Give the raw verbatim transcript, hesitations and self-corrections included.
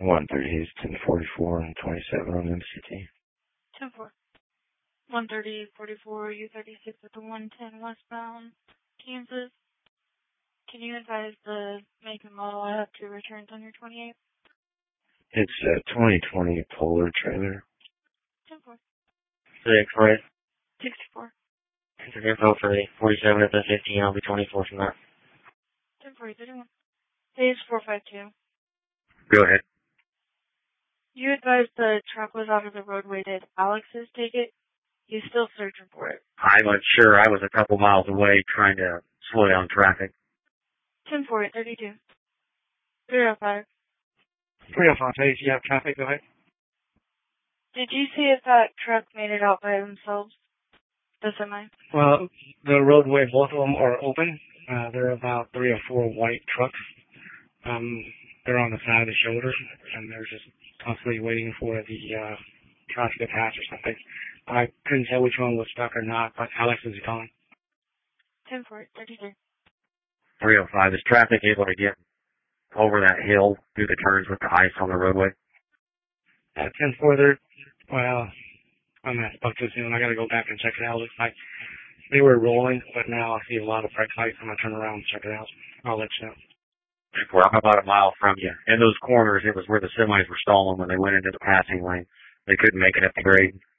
one thirty is ten forty-four and twenty-seven on M C T. ten four. one thirty, forty-four, U thirty-six at the one ten westbound, Kansas. Can you advise the make and model? I have two returns on your twenty-eight. It's a twenty twenty Polar trailer. ten four. six, right? sixty-four. It's an info for the forty-seven at the fifteen. I'll be twenty-four from that. ten four, thirty-one. Page four five two. Go ahead. You advised the truck was out of the roadway. Did Alex's take it? He's still searching for it. I'm unsure. I was a couple miles away trying to slow down traffic. ten four, thirty-two. three oh five. three oh five, please. You have traffic, go ahead. Did you see if that truck made it out by themselves? The semi? Well, the roadway, both of them are open. Uh, there are about three or four white trucks. Um, they're on the side of the shoulder, and they're just constantly waiting for the uh, traffic to pass or something. I couldn't tell which one was stuck or not, but Alex is gone. ten four, thirty-two. three oh five. Is traffic able to get over that hill through the turns with the ice on the roadway? At ten four, they're, well, I'm going to spoke too soon. I got to go back and check it out. It looks like they were rolling, but now I see a lot of brake lights. I'm going to turn around and check it out. I'll let you know. Well, I'm about a mile from you. In those corners, it was where the semis were stalling when they went into the passing lane. They couldn't make it up the grade.